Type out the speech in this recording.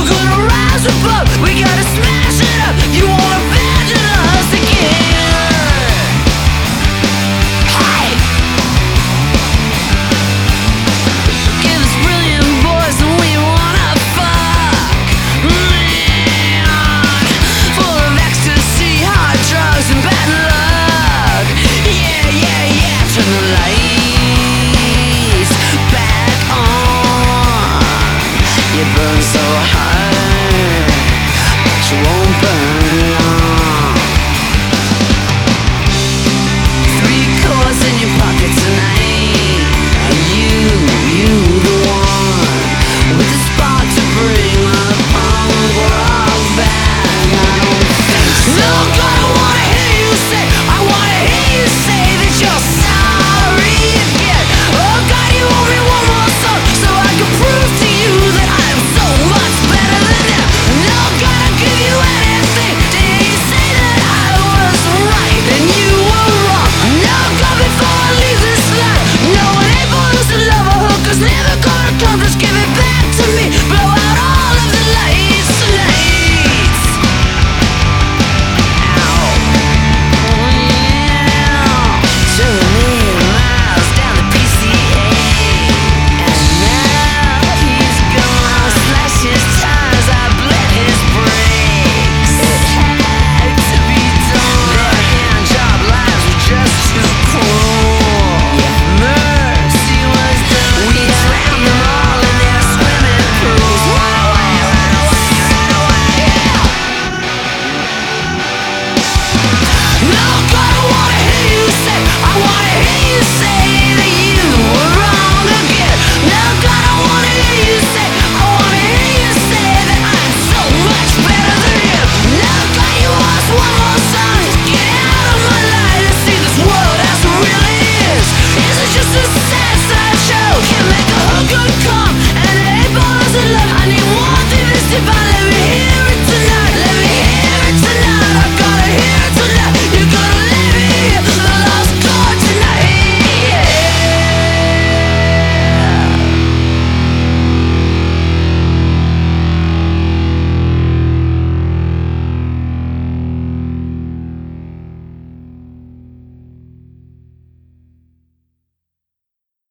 gonna rise above. We gotta smash it up. You won't abandon us again. Hey! Give us brilliant boys and we wanna fuck. Man, full of ecstasy, hard drugs and bad luck. Yeah, yeah, yeah. Turn the lights back on. You burn so hard, but you won't